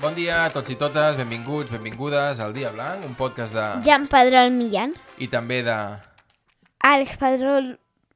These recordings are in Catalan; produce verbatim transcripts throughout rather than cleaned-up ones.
Bon dia a tots i totes, benvinguts, benvingudes al Dia Blanc, un podcast de... Jan Pedrol Millán. I també de... Àlex Pedrol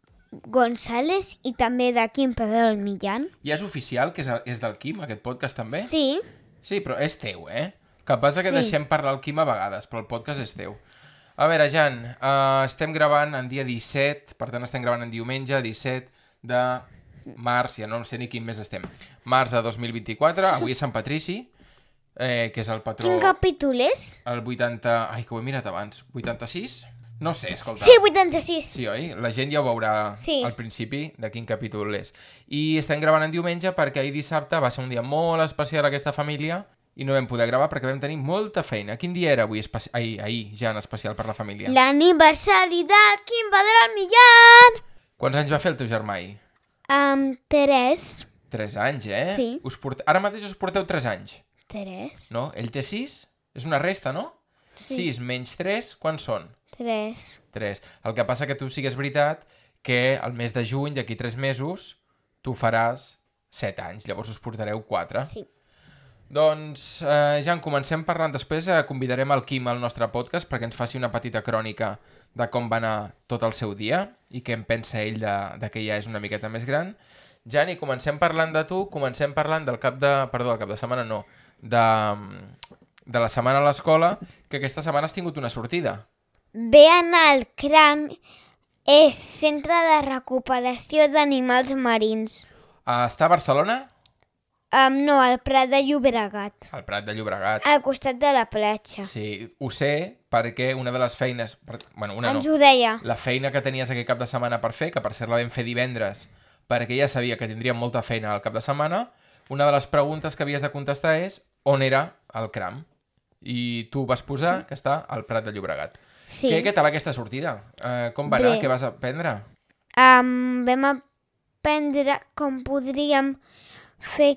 González i també de Quim Pedrol Millán. Ja és oficial que és, és del Quim, aquest podcast també? Sí. Sí, però és teu, eh? Que passa que Sí. deixem parlar el Quim a vegades, però el podcast és teu. A veure, Jan, uh, estem gravant en dia disset, per tant estem gravant en diumenge, disset de març, ja no sé ni quin mes estem. Març de dos mil vint-i-quatre, avui és Sant Patrici, eh, que és el patró... Quin capítol és? El vuitanta... Ai, que ho he mirat abans. vuitanta-sis? No sé, escolta. Sí, vuitanta-sis. Sí, oi? La gent ja ho veurà Sí. al principi de quin capítol és. I estem gravant en diumenge perquè ahir dissabte va ser un dia molt especial a aquesta família i no vam poder gravar perquè vam tenir molta feina. Quin dia era avui? Especi... Ahir, ahir, ja en especial per la família. L'aniversari del Quim Pedrol Millán. Quants anys va fer el teu germà ahir? Um, tres. Tres anys, eh? Sí. Us port... Ara mateix us porteu tres anys, Tres. no? Ell té sis? És una resta, no? Sí. Sis menys tres, quants són? Tres. Tres. El que passa que tu sí que és veritat que el mes de juny, d'aquí tres mesos, tu faràs set anys, llavors us portareu quatre. Sí. Doncs, eh, ja en comencem parlant. Després eh, convidarem el Quim al nostre podcast perquè ens faci una petita crònica de com va anar tot el seu dia i què en pensa ell de, de que ja és una miqueta més gran. Jani, comencem parlant de tu, comencem parlant del cap de... Perdó, el cap de setmana no. De, de la setmana a l'escola, que aquesta setmana has tingut una sortida. Ve anar al C R A M, és Centre de Recuperació d'Animals Marins. Uh, està a Barcelona? Um, no, al Prat de Llobregat. Al Prat de Llobregat. Al costat de la platja. Sí, ho sé perquè una de les feines... Per... Bueno, una Ens no. ho deia. La feina que tenies aquest cap de setmana per fer, que per cert la vam fer divendres, perquè ja sabia que tindríem molta feina al cap de setmana, una de les preguntes que havies de contestar és on era el C R A M. I tu vas posar que està al Prat de Llobregat. Sí. Què, què tal aquesta sortida? Uh, com va anar? Bé. Què vas aprendre? Um, vam aprendre com podríem fer...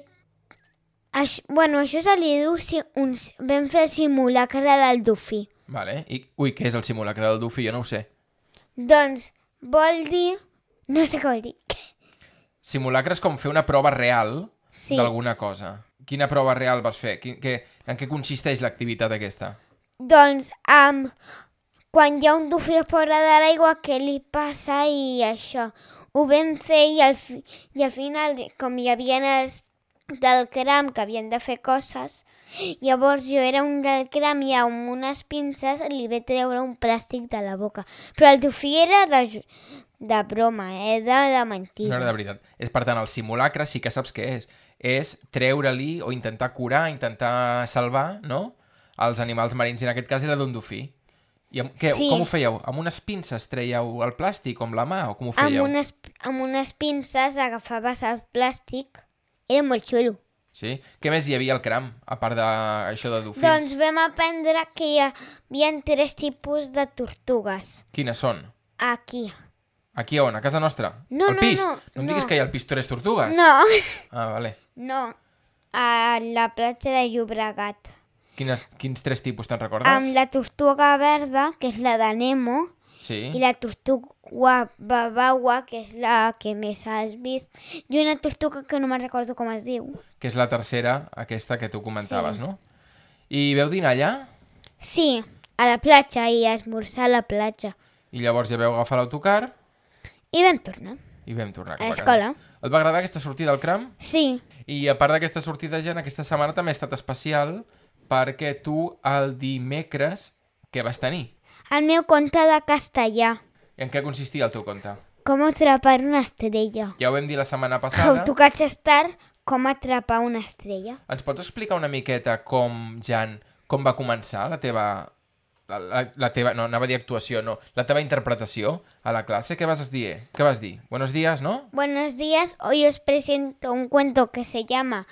Això, bueno, això se li diu... Si un, vam fer el simulacre del dofí. Vale. I, ui, què és el simulacre del dofí? Jo no ho sé. Doncs vol dir... No sé què vol dir. Simulacre és com fer una prova real Sí. d'alguna cosa. Quina prova real vas fer? Quin, què, en què consisteix l'activitat aquesta? Doncs um, quan hi ha un dofí fora de l'aigua, què li passa i això. Ho vam fer i al, fi, i al final, com hi havia els del C R A M que havien de fer coses, llavors jo era un del C R A M i amb unes pinces li vaig treure un plàstic de la boca. Però el dofí era de, de broma, eh? de, de mentida. No era de veritat. És, per tant, el simulacre sí que saps què és. És treure-li o intentar curar, intentar salvar, no?, els animals marins. I en aquest cas era d'un dofí. I amb, què, Sí. com ho fèieu? Amb unes pinces trèieu el plàstic o amb la mà? O com ho Amb fèieu? unes, amb unes pinces agafaves el plàstic. Era molt xulo. Sí? Què més hi havia al C R A M, a part d'això de dofins? Doncs vam aprendre que hi havia tres tipus de tortugues. Quines són? Aquí. Aquí on? A casa nostra? No, al no, pis? no, No em no. diguis que hi ha al pis tres tortugues? No, Ah, vale. no. A la platja de Llobregat. Quines, quins tres tipus te'n recordes? Amb la tortuga verda, que és la de Nemo, Sí. i la tortuga babaua, que és la que més has vist, i una tortuga que no me'n recordo com es diu. Que és la tercera, aquesta que tu comentaves, Sí. no? I veu dinar allà? Sí, a la platja, i a esmorzar a la platja. I llavors ja veu agafar l'autocar I vam tornar. i vam tornar cap A a l'escola. casa. Et va agradar aquesta sortida al C R A M? Sí, I a part d'aquesta sortida, Jan, aquesta setmana també ha estat especial perquè tu el dimecres què vas tenir? el meu conte de castellà. I en què consistia el teu conte? Com atrapar una estrella. Ja ho vam dir la setmana How passada. to catch a star, com atrapar una estrella. Ens pots explicar una miqueta com, Jan, com va començar la teva... La, la, la teva... No, anava a dir actuació, no. La teva interpretació a la classe. Què vas dir? Què vas dir? Buenos días, ¿no? Buenos días, hoy os presento un cuento que se llama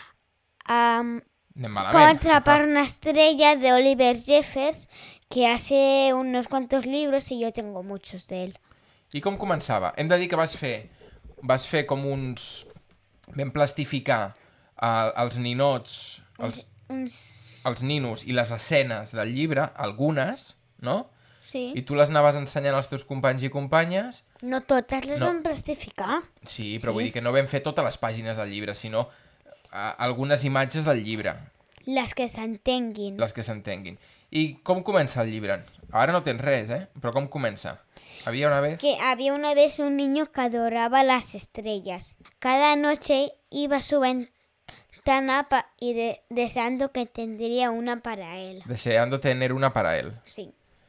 um, Anem Cómo malament. atrapar una estrella de Oliver Jeffers, que hace unos cuantos libros y yo tengo muchos de él. I com començava? Hem de dir que vas fer... Vas fer com uns... Vam plastificar uh, els ninots, els, Uns... els ninos i les escenes del llibre, algunes, no? Sí. I tu les anaves ensenyant als teus companys i companyes. No totes les No. vam plastificar. Sí, però vull dir que no vam fer totes les pàgines del llibre, sinó uh, algunes imatges del llibre. Les que s'entenguin. Les que s'entenguin. I com comença el llibre? Ara no tens res, eh? Però com comença? Había una vez... Que había una vez un niño que adoraba las estrellas. Cada noche iba a su ventana pa- y de- deseando que tendría una para él. Deseando tener una para él. Sí.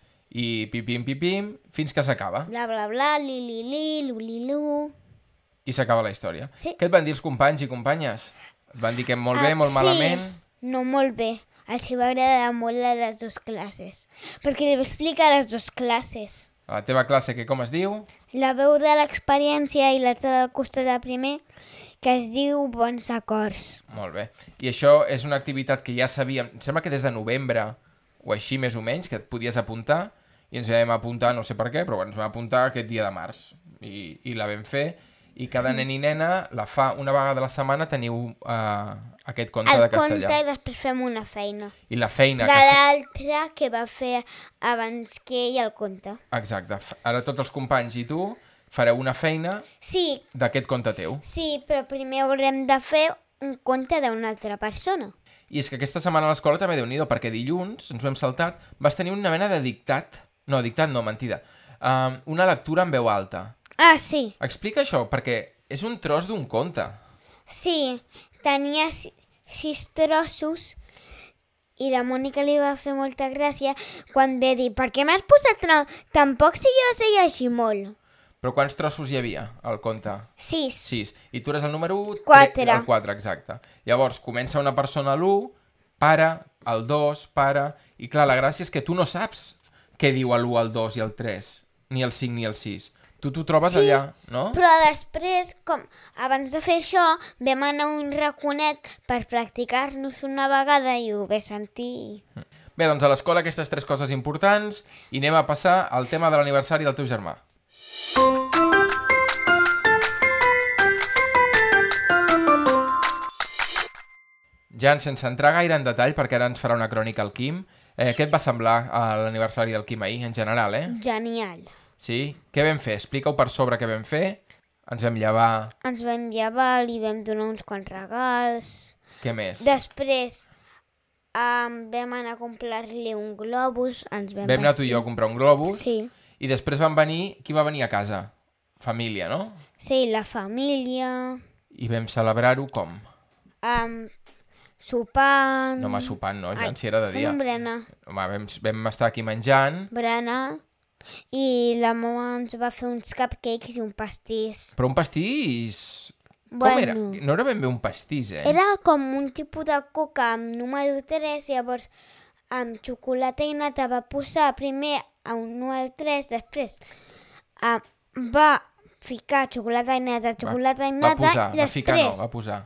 I pipim, pipim, fins que s'acaba. Bla, bla, bla, li, li, li, lu, li, lu. I s'acaba la història. Sí. Què et van dir els companys i companyes? Et van dir que molt bé, Ah, molt sí. malament... No, molt bé. Els va agradar molt a les dues classes. Perquè li va explicar les dues classes. A la teva classe, que com es diu? La veu de l'experiència i l'altra del costat del primer, que es diu Bons Acords. Molt bé. I això és una activitat que ja sabíem, em sembla que des de novembre, o així més o menys, que et podies apuntar, i ens vam apuntar, no sé per què, però ens vam apuntar aquest dia de març. I, i la vam fer, i cada nen i nena la fa una vegada a la setmana, teniu uh, aquest conte El de castellà. conte i després fem una feina. I la feina De que fe... l'altre que va fer abans que ell el conte. Exacte. F- Ara tots els companys i tu fareu una feina Sí, d'aquest conte teu. sí, però primer haurem de fer un conte d'una altra persona. I és que aquesta setmana a l'escola també déu nhi perquè dilluns, ens ho hem saltat, vas tenir una mena de dictat. No, dictat no, mentida. Uh, una lectura en veu alta. Ah, sí. Explica això, perquè és un tros d'un conte. Sí, tenia si- sis trossos i la Mònica li va fer molta gràcia quan va dir per què m'has posat tan, tan poc si jo sé llegir molt? Però quants trossos hi havia al conte? Sis. Sis. I tu eres el número u? Quatre. El quatre, exacte. Llavors, comença una persona a l'u, para, el dos, para... I clar, la gràcia és que tu no saps què diu l'u, el dos i el tres, ni el cinc ni el sis. Tu t'ho trobes Sí, allà, no? Però després, com abans de fer això, vam anar a un raconet per practicar-nos una vegada i ho vam sentir. Bé, doncs a l'escola aquestes tres coses importants i anem a passar al tema de l'aniversari del teu germà. Ja sense entrar gaire en detall, perquè ara ens farà una crònica al Quim, eh, què et va semblar a l'aniversari del Quim ahir, en general, eh? Genial. Sí? Què vam fer? Explica-ho per sobre què vam fer. Ens vam llevar... Ens vam llevar, li vam donar uns quants regals. Què més? Després um, vam anar a comprar-li un globus. Ens vam, Vam anar tu i jo a comprar un globus. Sí. I després van venir... Qui va venir a casa? Família, no? Sí, la família, I vam celebrar-ho com? um, sopant... No, home, sopant, no, ja Ai, si era de dia. fent un berenar. Home, vam, vam estar aquí menjant, Berenar. I la mama ens va fer uns cupcakes i un pastís. però un pastís... Com Bueno. era? No era ben bé un pastís, eh? Era com un tipus de coca amb número tres, llavors amb xocolata i nata va posar primer a un número tres, després uh, va ficar xocolata i nata, xocolata i Va nata, posar, i va ficar no, després va posar.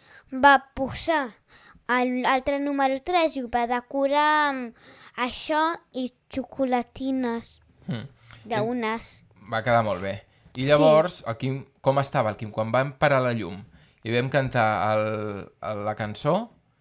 va posar l'altre número tres i ho va decorar amb això i xocolatines Mm. d'unes. Va quedar molt bé. I llavors, el Quim, com estava el Quim? Quan vam parar la llum i vam cantar el, el, la cançó...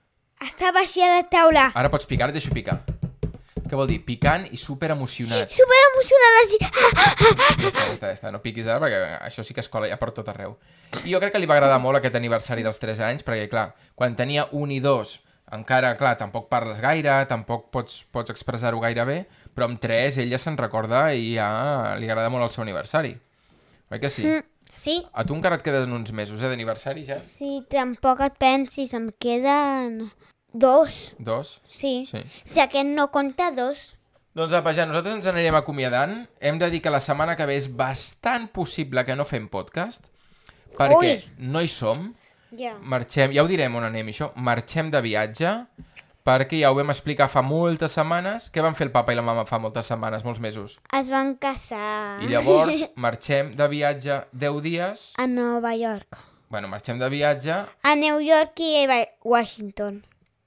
Estava així a la taula, Ara pots picar, et deixo picar. Què vol dir? Picant i super emocionat. super emocionant així. Ja està, ja està, ja està. No piquis ara perquè això sí que es cola ja per tot arreu. I jo crec que li va agradar molt aquest aniversari dels tres anys perquè, clar, quan tenia un i dos, encara, clar, tampoc parles gaire, tampoc pots, pots expressar-ho gaire bé, però amb tres ell ja se'n recorda i ja li agrada molt el seu aniversari. Oi que sí? Mm, sí, A tu encara et queden uns mesos, eh, d'aniversari ja? sí, tampoc et pensis, em queden dos. Dos? Sí. Sí. Si aquest no compta dos. Doncs apa, ja, nosaltres ens anirem acomiadant. Hem de dir que la setmana que ve és bastant possible que no fem podcast, perquè Ui. no hi som. Ja. Marxem, ja ho direm on anem, això. Marxem de viatge, perquè ja ho vam explicar fa moltes setmanes. Què van fer el papa i la mama fa moltes setmanes, molts mesos? Es van casar. I llavors marxem de viatge deu dies. A Nova York. Bueno, marxem de viatge A New York i a Washington.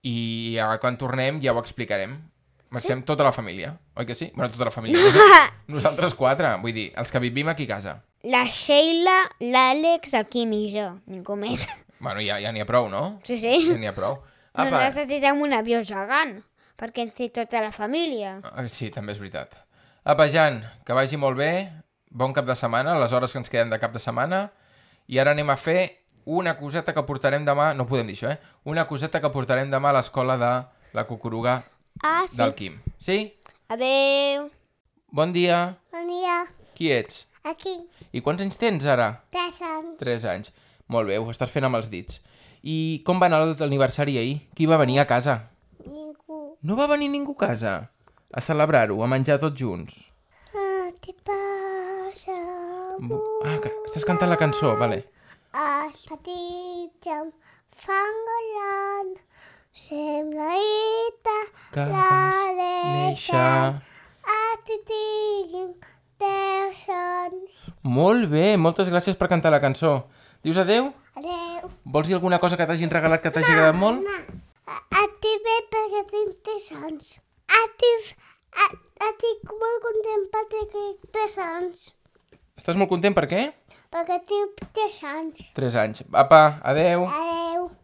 i ja quan tornem ja ho explicarem. Marxem sí? Tota la família, oi que sí? Bueno, tota la família. Nosaltres quatre, vull dir, els que vivim aquí a casa. La Sheila, l'Àlex, el Quim i jo. Ningú més. Bueno, ja ja n'hi ha prou, no? Sí, sí. Ja n'hi ha prou. No Apa. necessitem un avió gegant, perquè ens té tota la família. Ah, sí, també és veritat. Apa, Jan, que vagi molt bé, bon cap de setmana, les hores que ens queden de cap de setmana, i ara anem a fer una coseta que portarem demà... No podem dir això, eh? Una coseta que portarem demà a l'escola de la Cucuruga Ah, sí. del Quim. Sí? Adeu. Bon dia. Bon dia. Qui ets? Aquí, I quants anys tens ara? tres anys. Tres anys. Molt bé, ho estàs fent amb els dits. I com va anar l'aniversari ahir? Qui va venir a casa? Ningú. No va venir ningú a casa? A celebrar-ho, a menjar tots junts? Ah, què passa? Bu- Ah, que estàs cantant la cançó, vale. Els petits em fan gran, sembla ita Que la vas deixen, néixer. a ti tinguin deu sons. Molt bé, moltes gràcies per cantar la cançó. Dius adeu? Adeu. Vols dir alguna cosa que t'hagin regalat que t'hagi agradat molt? A, a ti bé perquè tinc tres anys. A ti, a, a ti molt content perquè tinc tres anys. Estàs molt content per què? Perquè tinc tres anys. Tres anys. Apa, adeu. Adeu.